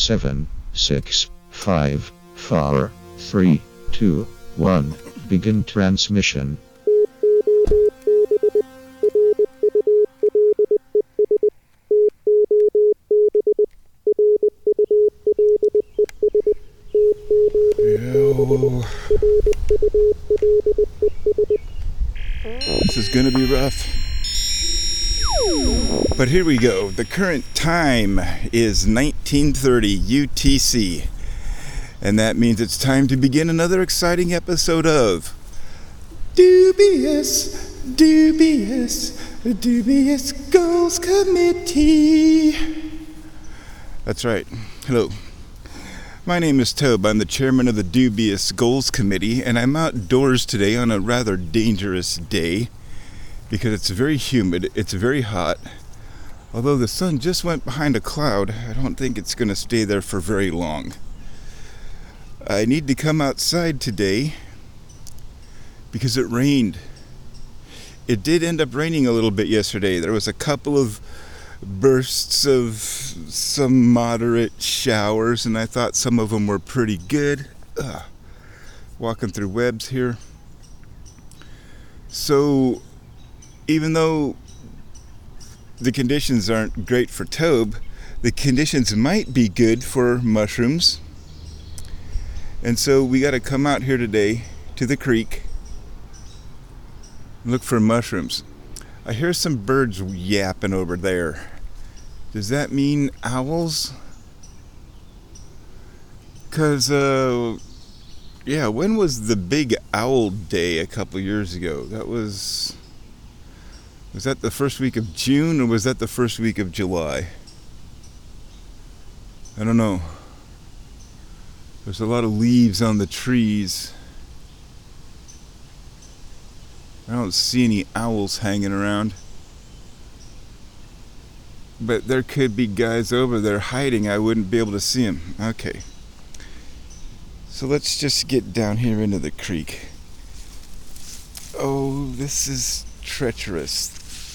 7, 6, 5, 4, 3, 2, 1. Begin transmission. This is gonna be rough. But here we go. The current time is 1930 UTC. And that means it's time to begin another exciting episode of Dubious Goals Committee. That's right. Hello. My name is Tobe. I'm the chairman of the Dubious Goals Committee, and I'm outdoors today on a rather dangerous day because it's very humid, it's very hot. Although the sun just went behind a cloud, I don't think it's going to stay there for very long. I need to come outside today because it rained. It did end up raining a little bit yesterday. There was a couple of bursts of some moderate showers, and I thought some of them were pretty good. Walking through webs here. So, even though the conditions aren't great for Tobe, the conditions might be good for mushrooms. And so we got to come out here today to the creek and look for mushrooms. I hear some birds yapping over there. Does that mean owls? Because, when was the big owl day a couple years ago? Was that the first week of June or was that the first week of July? I don't know. There's a lot of leaves on the trees. I don't see any owls hanging around. But there could be guys over there hiding. I wouldn't be able to see them. Okay. So let's just get down here into the creek. Oh, this is treacherous.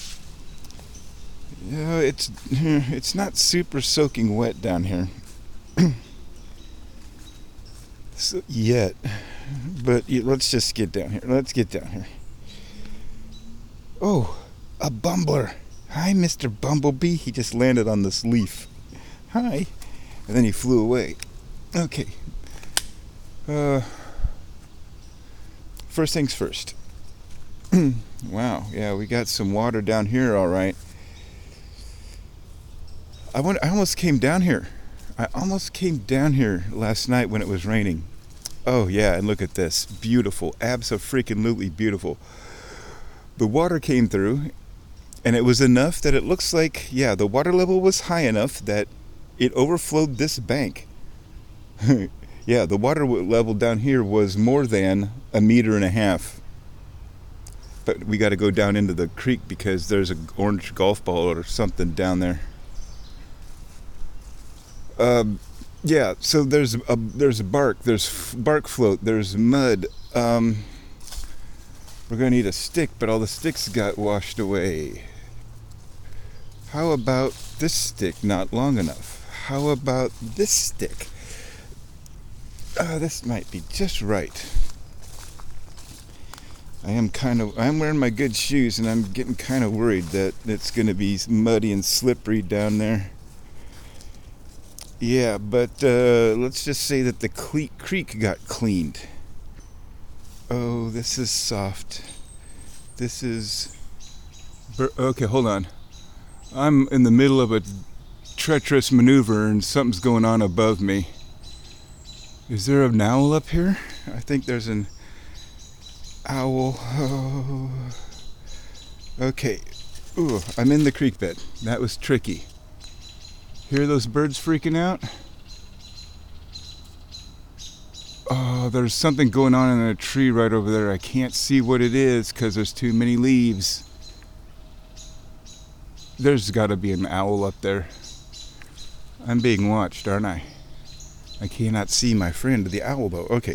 Yeah, it's not super soaking wet down here. Yet. But let's just get down here. Let's get down here. Oh, a bumbler. Hi, Mr. Bumblebee. He just landed on this leaf. Hi. And then he flew away. Okay. First things first. Wow. Yeah, we got some water down here, all right. I almost came down here. I almost came down here last night when it was raining. Oh, yeah, and look at this. Beautiful. Abso-freaking-lutely beautiful. The water came through, and it was enough that it looks like, the water level was high enough that it overflowed this bank. Yeah, the water level down here was more than 1.5 meters. But we got to go down into the creek because there's an orange golf ball or something down there. So there's bark, there's bark float, there's mud. We're gonna need a stick, but all the sticks got washed away. How about this stick? Not long enough. How about this stick? This might be just right. I'm wearing my good shoes, and I'm getting kind of worried that it's gonna be muddy and slippery down there. Yeah, but let's just say that the creek got cleaned. Oh, this is soft. This is... Okay, hold on. I'm in the middle of a treacherous maneuver and something's going on above me. Is there an owl up here? I think there's an owl. Oh. Okay. Ooh, I'm in the creek bed. That was tricky. Hear those birds freaking out? Oh, there's something going on in a tree right over there. I can't see what it is because there's too many leaves. There's got to be an owl up there. I'm being watched, aren't I? I cannot see my friend, the owl, though. Okay.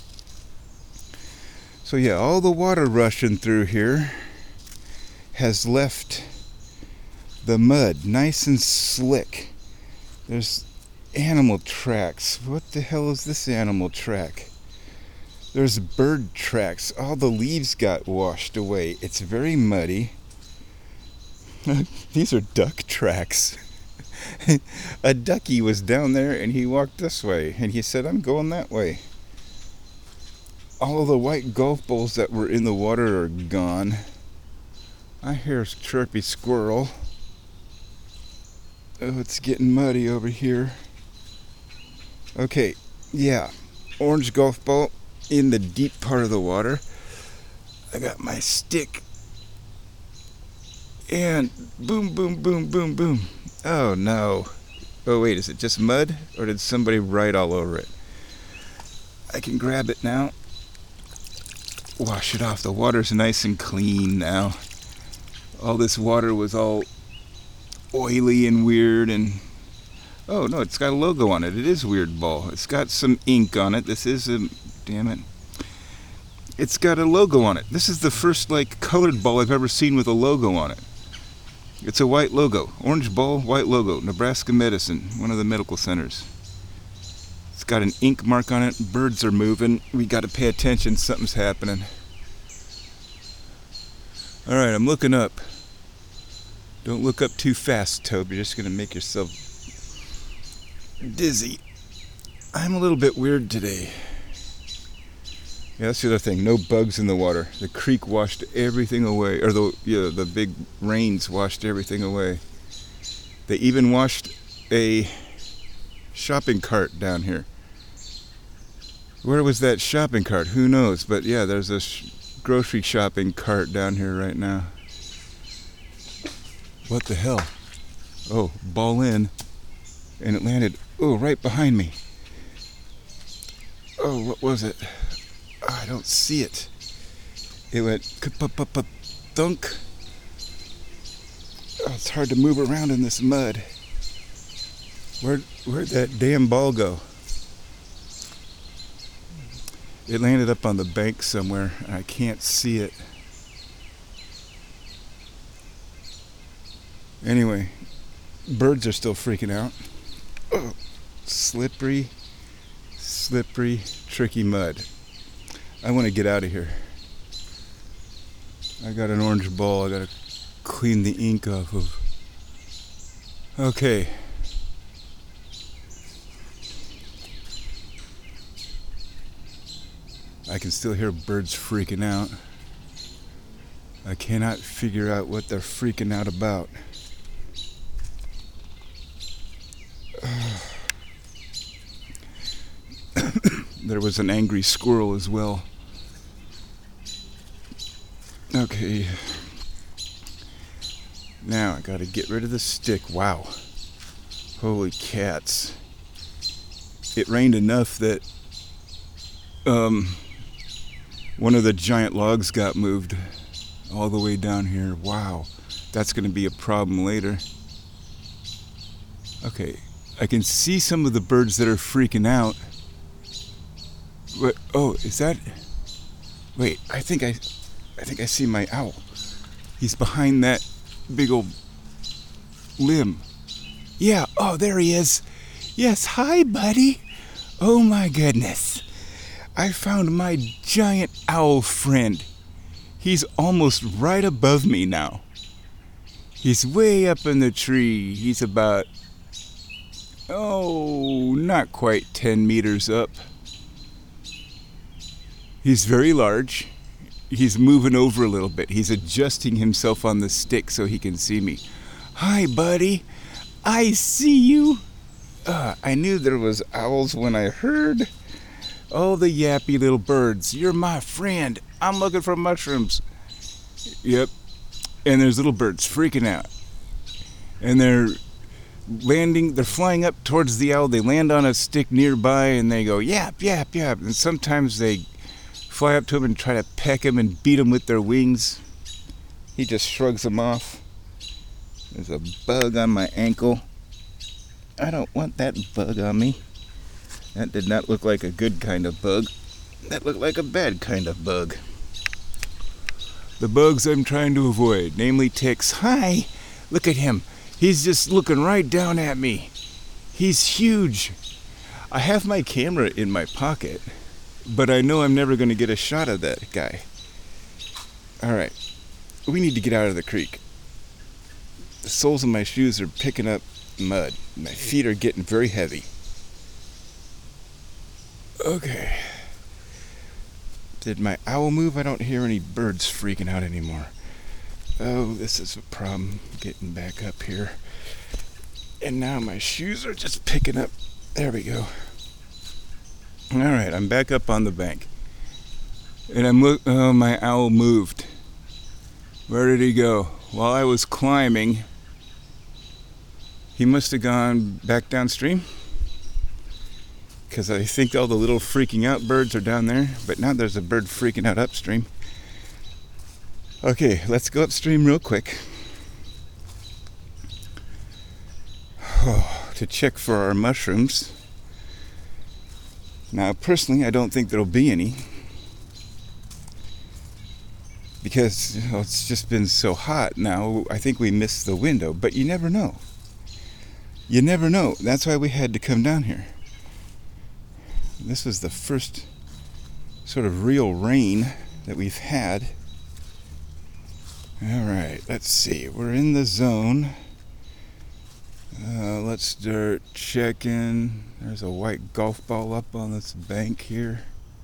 So yeah, all the water rushing through here has left the mud nice and slick. There's animal tracks. What the hell is this animal track? There's bird tracks. All the leaves got washed away. It's very muddy. These are duck tracks. A ducky was down there and he walked this way and he said, I'm going that way. All of the white golf balls that were in the water are gone. I hear a chirpy squirrel. Oh, it's getting muddy over here. Okay, yeah. Orange golf ball in the deep part of the water. I got my stick. And boom, boom, boom, boom, boom. Oh no. Oh wait, is it just mud? Or did somebody write all over it? I can grab it now. Wash it off. The water's nice and clean now. All this water was all oily and weird and... Oh no, it's got a logo on it. It is Weird Ball. It's got some ink on it. This is a... Damn it. It's got a logo on it. This is the first, colored ball I've ever seen with a logo on it. It's a white logo. Orange ball, white logo. Nebraska Medicine, one of the medical centers. It's got an ink mark on it. Birds are moving. We got to pay attention. Something's happening. Alright, I'm looking up. Don't look up too fast, Tobe. You're just going to make yourself dizzy. I'm a little bit weird today. Yeah, that's the other thing. No bugs in the water. The creek washed everything away. Or the big rains washed everything away. They even washed a shopping cart down here. Where was that shopping cart? Who knows? But yeah, there's a grocery shopping cart down here right now. What the hell? Oh, ball in. And it landed, right behind me. Oh, what was it? Oh, I don't see it. It went thunk. Oh, it's hard to move around in this mud. Where'd that damn ball go? It landed up on the bank somewhere, and I can't see it. Anyway, birds are still freaking out. Oh, slippery, tricky mud. I want to get out of here. I got an orange ball I got to clean the ink off of. Okay. I can still hear birds freaking out. I cannot figure out what they're freaking out about. There was an angry squirrel as well. Okay. Now I gotta get rid of the stick. Wow. Holy cats. It rained enough that one of the giant logs got moved all the way down here. Wow. That's gonna be a problem later. Okay. I can see some of the birds that are freaking out. What? Oh, is that... Wait, I think I see my owl. He's behind that big old limb. Yeah, oh, there he is. Yes, hi, buddy. Oh, my goodness. I found my giant owl friend. He's almost right above me now. He's way up in the tree. He's about, not quite 10 meters up. He's very large. He's moving over a little bit. He's adjusting himself on the stick so he can see me. Hi, buddy. I see you. I knew there was owls when I heard. Oh, the yappy little birds. You're my friend. I'm looking for mushrooms. Yep. And there's little birds freaking out. And they're flying up towards the owl. They land on a stick nearby and they go, yap, yap, yap. And sometimes they fly up to him and try to peck him and beat him with their wings. He just shrugs them off. There's a bug on my ankle. I don't want that bug on me. That did not look like a good kind of bug. That looked like a bad kind of bug. The bugs I'm trying to avoid, namely ticks. Hi! Look at him. He's just looking right down at me. He's huge. I have my camera in my pocket, but I know I'm never going to get a shot of that guy. Alright, we need to get out of the creek. The soles of my shoes are picking up mud. My feet are getting very heavy. Okay. Did my owl move? I don't hear any birds freaking out anymore. Oh, this is a problem getting back up here. And now my shoes are just picking up. There we go. Alright, I'm back up on the bank. And oh, my owl moved. Where did he go? While I was climbing, he must have gone back downstream. Because I think all the little freaking out birds are down there. But now there's a bird freaking out upstream. Okay, let's go upstream real quick. To check for our mushrooms. Now, personally, I don't think there'll be any. Because it's just been so hot now. I think we missed the window. But you never know. You never know. That's why we had to come down here. This was the first sort of real rain that we've had. Alright, let's see. We're in the zone. Let's start checking. There's a white golf ball up on this bank here.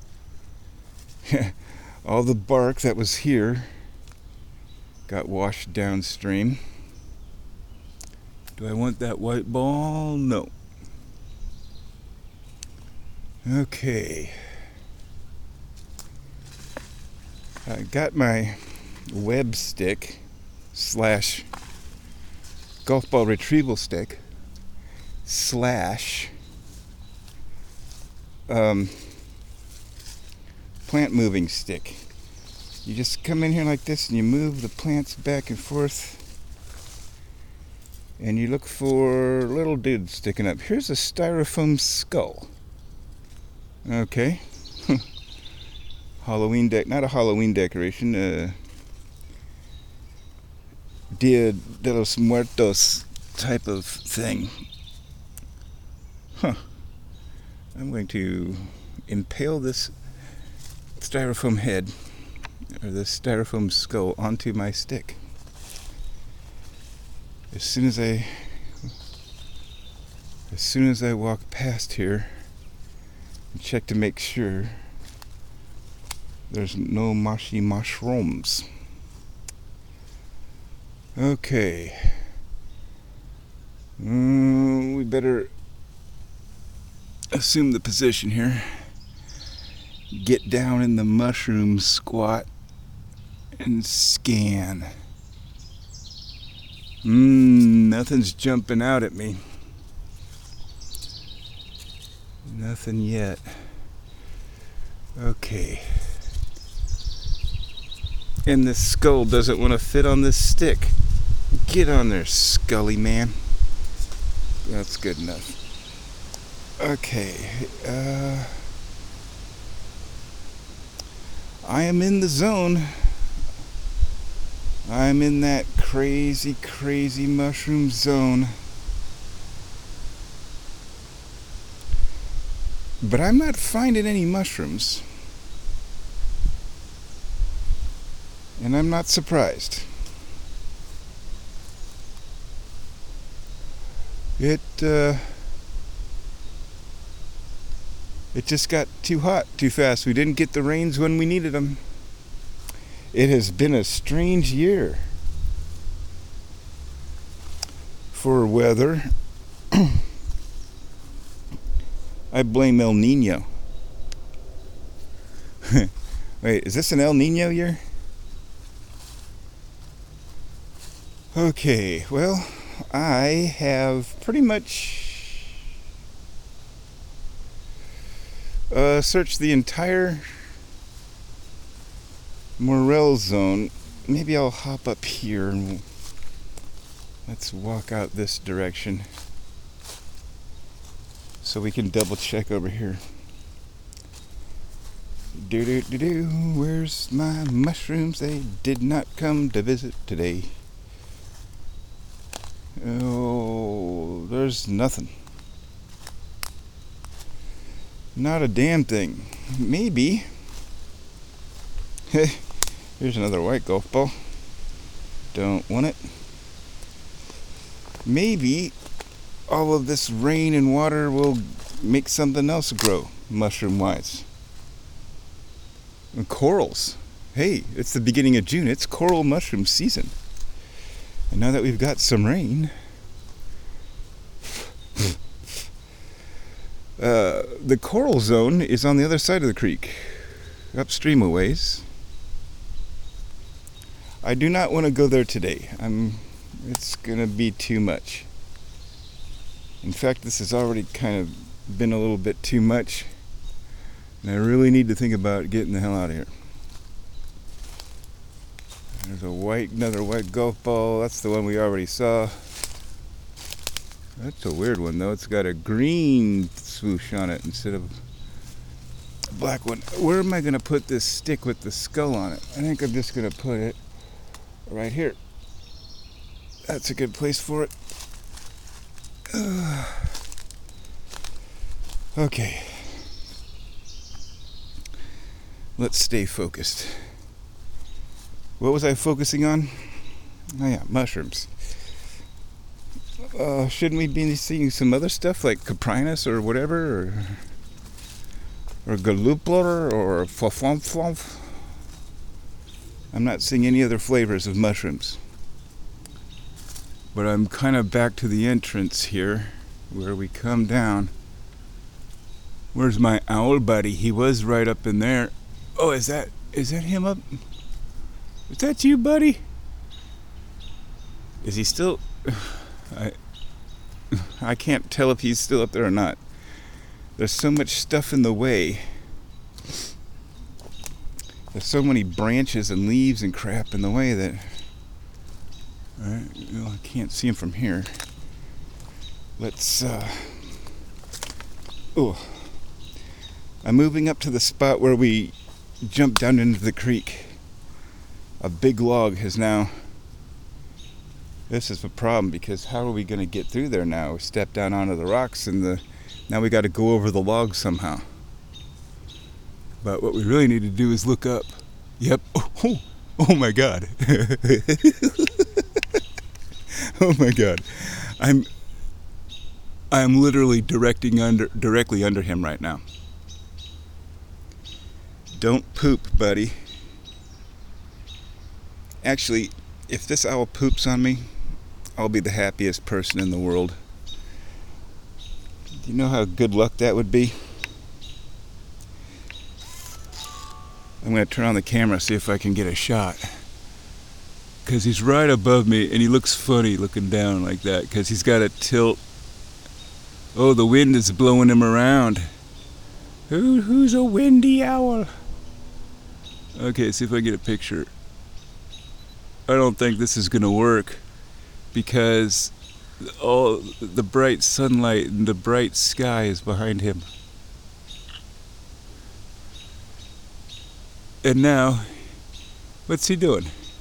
All the bark that was here got washed downstream. Do I want that white ball? No. Okay. I got my web stick / golf ball retrieval stick / plant moving stick. You just come in here like this and you move the plants back and forth and you look for little dudes sticking up. Here's a styrofoam skull. Okay. Halloween not a Halloween decoration, Dia de los Muertos type of thing. I'm going to impale this styrofoam head, or this styrofoam skull, onto my stick. As soon as I walk past here, and check to make sure there's no mushy mushrooms. Okay. We better assume the position here. Get down in the mushroom squat and scan. Nothing's jumping out at me. Nothing yet. Okay. And this skull doesn't want to fit on this stick. Get on there, Scully man. That's good enough. Okay. I am in the zone. I'm in that crazy, crazy mushroom zone. But I'm not finding any mushrooms. And I'm not surprised. It just got too hot too fast. We didn't get the rains when we needed them. It has been a strange year for weather. I blame El Nino. Wait, is this an El Nino year? Okay, well, I have pretty much searched the entire Morel zone. Maybe I'll hop up here and let's walk out this direction so we can double check over here. Where's my mushrooms? They did not come to visit today. Oh, there's nothing. Not a damn thing. Maybe. Here's another white golf ball. Don't want it. Maybe all of this rain and water will make something else grow, mushroom-wise. And corals. Hey, it's the beginning of June. It's coral mushroom season. And now that we've got some rain, the coral zone is on the other side of the creek, upstream a ways. I do not want to go there today. It's gonna be too much. In fact, this has already kind of been a little bit too much, and I really need to think about getting the hell out of here. There's another white golf ball. That's the one we already saw. That's a weird one though. It's got a green swoosh on it instead of a black one. Where am I gonna put this stick with the skull on it? I think I'm just gonna put it right here. That's a good place for it. Okay. Let's stay focused. What was I focusing on? Oh yeah, mushrooms. Shouldn't we be seeing some other stuff like Caprinus or whatever, or Galupler or Floflomflomf? I'm not seeing any other flavors of mushrooms. But I'm kind of back to the entrance here, where we come down. Where's my owl buddy? He was right up in there. Oh, is that him up? Is that you, buddy? Is he still... I can't tell if he's still up there or not. There's so much stuff in the way. There's so many branches and leaves and crap in the way that... Alright, well, I can't see him from here. Let's, Oh. I'm moving up to the spot where we jumped down into the creek. A big log has now... This is a problem because how are we going to get through there now? We step down onto the rocks and now we got to go over the log somehow. But what we really need to do is look up. Yep. Oh my God. Oh my God. I'm literally directly under him right now. Don't poop, buddy. Actually, if this owl poops on me, I'll be the happiest person in the world. Do you know how good luck that would be? I'm going to turn on the camera, see if I can get a shot. Because he's right above me, and he looks funny looking down like that, because he's got a tilt. Oh, the wind is blowing him around. Who's a windy owl? Okay, see if I get a picture. I don't think this is going to work, because all the bright sunlight and the bright sky is behind him. And now, what's he doing?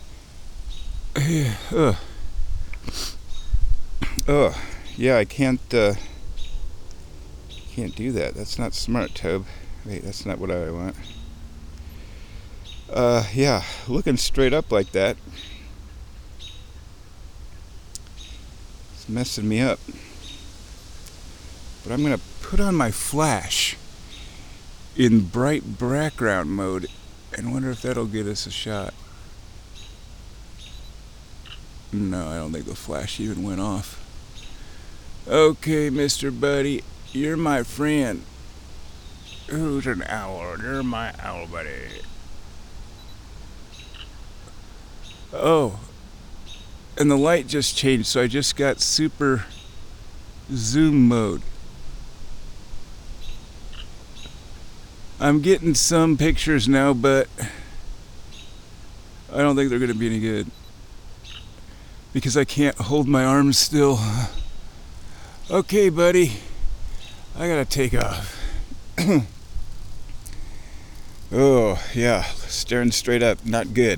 Yeah, I can't do that. That's not smart, Tobe. Wait, that's not what I want. Yeah, looking straight up like that. It's messing me up. But I'm gonna put on my flash in bright background mode and wonder if that'll get us a shot. No, I don't think the flash even went off. Okay, Mr. Buddy, you're my friend. Who's an owl? You're my owl buddy. Oh, and the light just changed, so I just got super zoom mode. I'm getting some pictures now, but I don't think they're going to be any good, because I can't hold my arms still. Okay, buddy, I gotta take off. Oh, yeah, staring straight up, not good.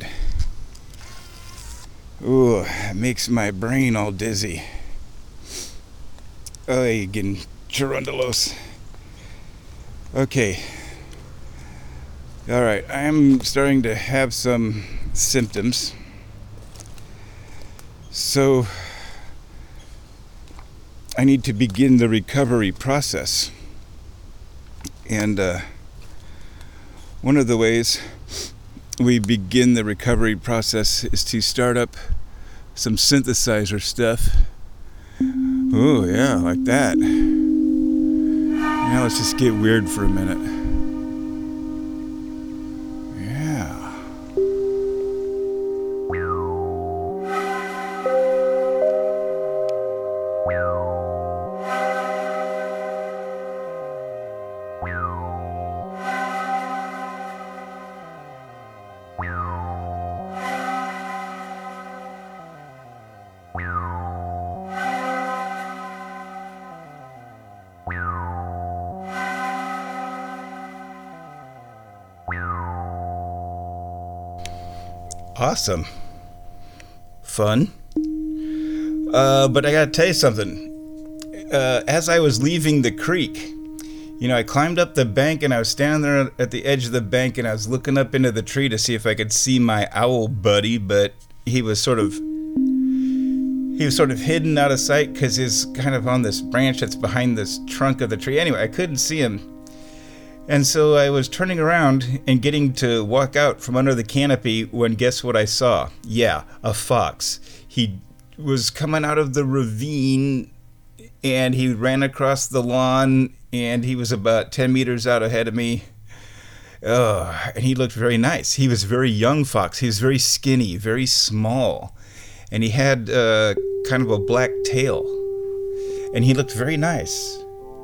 Ooh, it makes my brain all dizzy. Ay, getting churundalos. Okay. Alright, I'm starting to have some symptoms. So, I need to begin the recovery process. And one of the ways we begin the recovery process is to start up some synthesizer stuff. Oh, yeah, like that. Now let's just get weird for a minute. Yeah. Awesome. Fun. But I gotta tell you something. As I was leaving the creek, I climbed up the bank and I was standing there at the edge of the bank and I was looking up into the tree to see if I could see my owl buddy, but he was sort of hidden out of sight because he's kind of on this branch that's behind this trunk of the tree. Anyway, I couldn't see him. And so I was turning around and getting to walk out from under the canopy when guess what I saw? Yeah, a fox. He was coming out of the ravine and he ran across the lawn and he was about 10 meters out ahead of me. And he looked very nice. He was a very young fox. He was very skinny, very small. And he had kind of a black tail. And he looked very nice.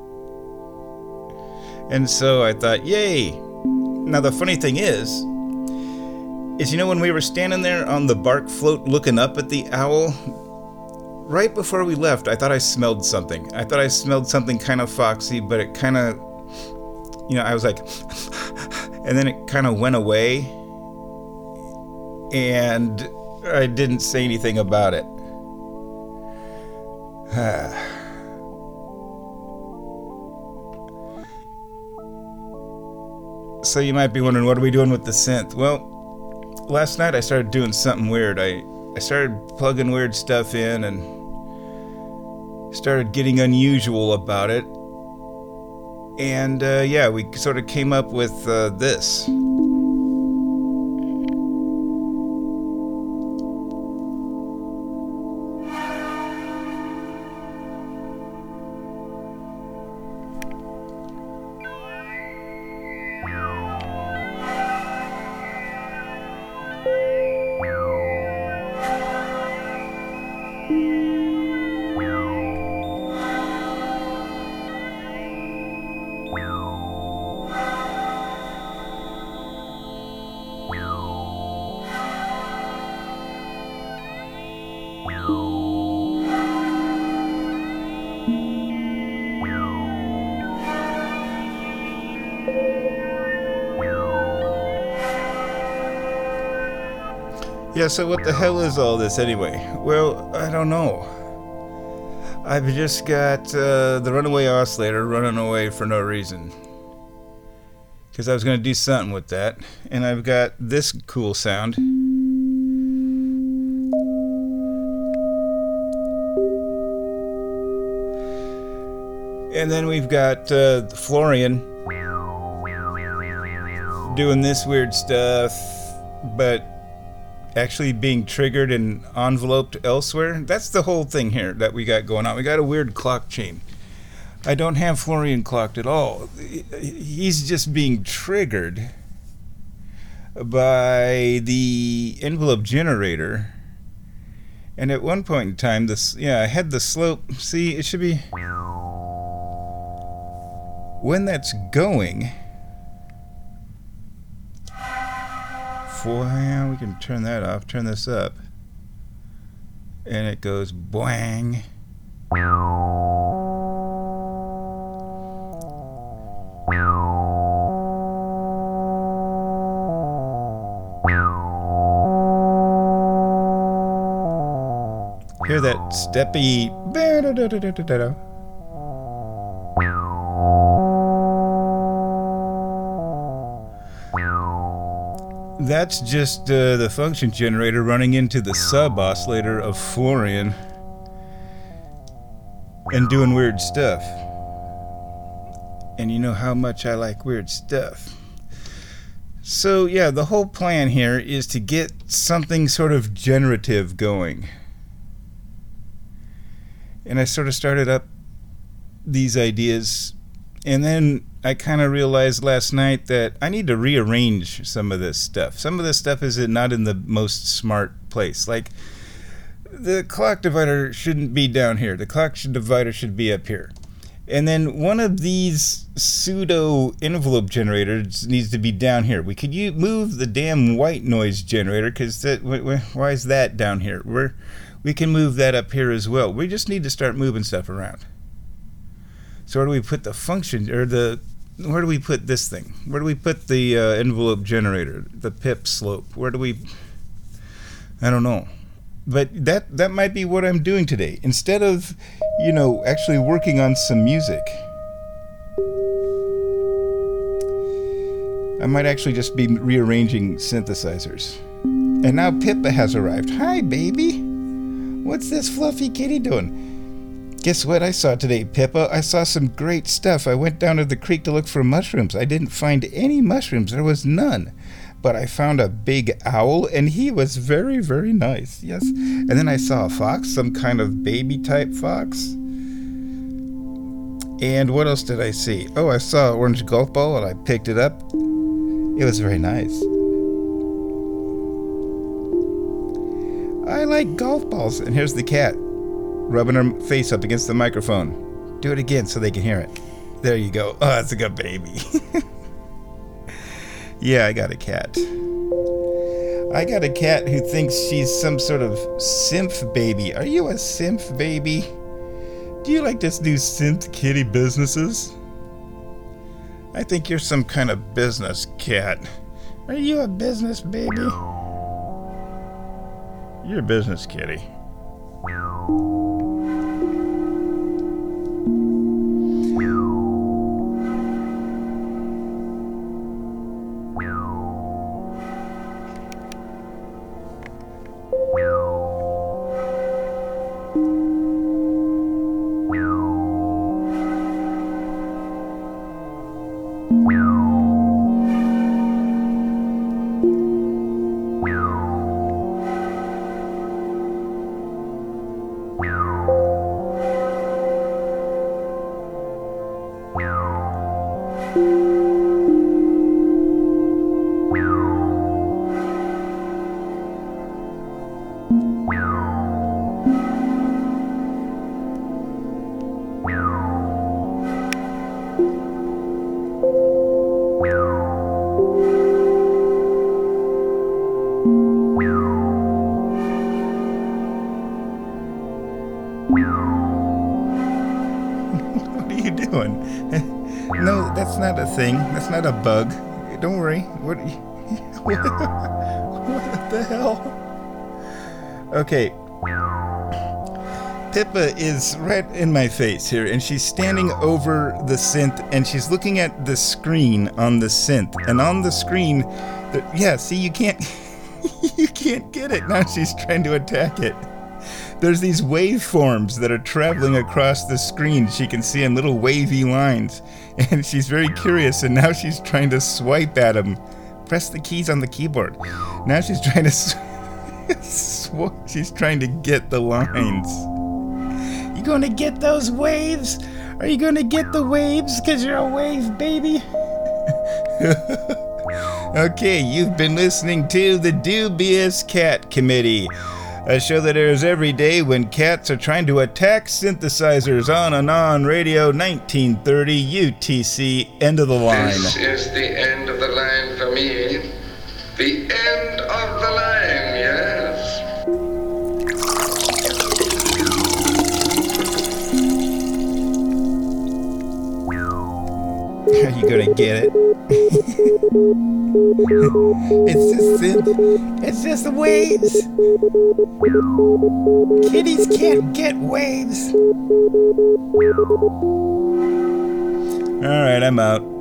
And so I thought, yay. Now the funny thing is when we were standing there on the bark float looking up at the owl, right before we left, I thought I smelled something. I thought I smelled something kind of foxy, but it kind of, I was like, and then it kind of went away. And I didn't say anything about it. So you might be wondering, what are we doing with the synth? Well, last night I started doing something weird. I started plugging weird stuff in and started getting unusual about it. And we sort of came up with this. Yeah, so what the hell is all this anyway? Well, I don't know. I've just got the runaway oscillator running away for no reason. Because I was going to do something with that. And I've got this cool sound. And then we've got Florian doing this weird stuff, but actually being triggered and enveloped elsewhere. That's the whole thing here that we got going on. We got a weird clock chain. I don't have Florian clocked at all. He's just being triggered by the envelope generator. And at one point in time, I had the slope. See, it should be when that's going. Yeah, we can turn that off, turn this up, and it goes boing. Hear that steppy. That's just the function generator running into the sub-oscillator of Florian and doing weird stuff. And you know how much I like weird stuff. So yeah, the whole plan here is to get something sort of generative going. And I sort of started up these ideas, and then I kind of realized last night that I need to rearrange some of this stuff. Some of this stuff is not in the most smart place. Like, the clock divider shouldn't be down here. The clock divider should be up here. And then one of these pseudo envelope generators needs to be down here. We could move the damn white noise generator, because why is that down here? We can move that up here as well. We just need to start moving stuff around. So where do we put the function, or where do we put this thing? Where do we put the envelope generator, the pip slope? Where do we, I don't know. But that might be what I'm doing today. Instead of, actually working on some music, I might actually just be rearranging synthesizers. And now Pippa has arrived. Hi, baby. What's this fluffy kitty doing? Guess what I saw today, Pippa? I saw some great stuff. I went down to the creek to look for mushrooms. I didn't find any mushrooms. There was none. But I found a big owl, and he was very, very nice. Yes. And then I saw a fox, some kind of baby-type fox. And what else did I see? Oh, I saw an orange golf ball, and I picked it up. It was very nice. I like golf balls. And here's the cat, rubbing her face up against the microphone. Do it again so they can hear it. There you go. Oh, that's a good baby. Yeah, I got a cat. I got a cat who thinks she's some sort of synth baby. Are you a synth baby? Do you like to do synth kitty businesses? I think you're some kind of business cat. Are you a business baby? You're a business kitty. No, that's not a thing. That's not a bug. Don't worry. What the hell? Okay. Pippa is right in my face here, and she's standing over the synth, and she's looking at the screen on the synth. And on the screen, see, you can't you can't get it. Now she's trying to attack it. There's these waveforms that are traveling across the screen. She can see in little wavy lines. And she's very curious, and now she's trying to swipe at them. Press the keys on the keyboard. Now she's trying to she's trying to get the lines. You gonna get those waves? Are you gonna get the waves? 'Cause you're a wave, baby. Okay, you've been listening to the Dubious Cat Committee, a show that airs every day when cats are trying to attack synthesizers on Anon Radio 1930 UTC. End of the line. This is the end of the line for me. The end of the line, yes. Are you gonna get it? It's just the waves. Kitties can't get waves. Alright, I'm out.